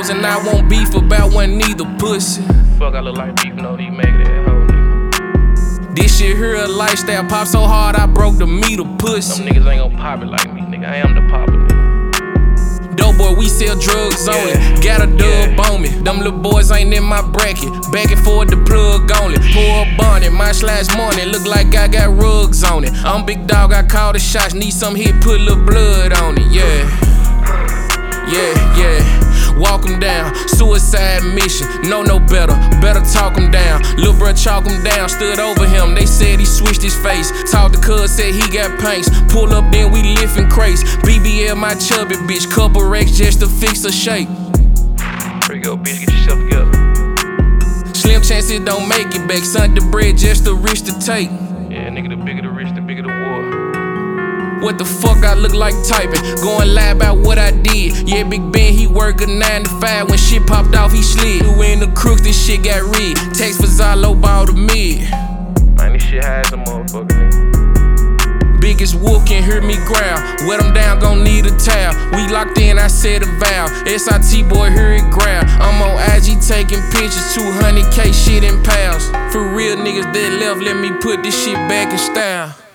hoes and I won't beef about one neither pussy. Fuck, I look like beef, no, these make that hoe, nigga. This shit here a lifestyle, pop so hard I broke the meter pussy. Them niggas ain't gon' pop it like me, nigga. I am the popper, nigga. Dope boy, we sell drugs on it. Got a dub on me. Them little boys ain't in my bracket. Back and forth the plug only. Pour a bonnet, my slash morning. Look like I got rugs on it. I'm big dog, I call the shots. Need some hit, put a little blood on it. Yeah. Walk him down, suicide mission, no better, better talk him down. Lil' bruh chalk him down, stood over him, they said he switched his face. Talked to cuz, said he got paints. Pull up, then we liftin' crates. BBL my chubby bitch, couple racks just to fix her shape. Here you go, bitch, get yourself together. Slim chance it don't make it back, son the bread just to reach the take. Yeah, nigga, the bigger the rich, the bigger the war. What the fuck I look like typing? Going lie about what I did. Yeah, Big Ben, he work a 9 to 5. When shit popped off, he slid. Who in the crooks, this shit got rid. Text for Zalo, ball the mid. Man, this shit high as a motherfucker, nigga. Biggest wolf can hear me growl. Wet him down, gon' need a towel. We locked in, I said a vow. SIT boy, hear it growl. I'm on IG taking pictures, 200K shit in pals. For real niggas that left, let me put this shit back in style.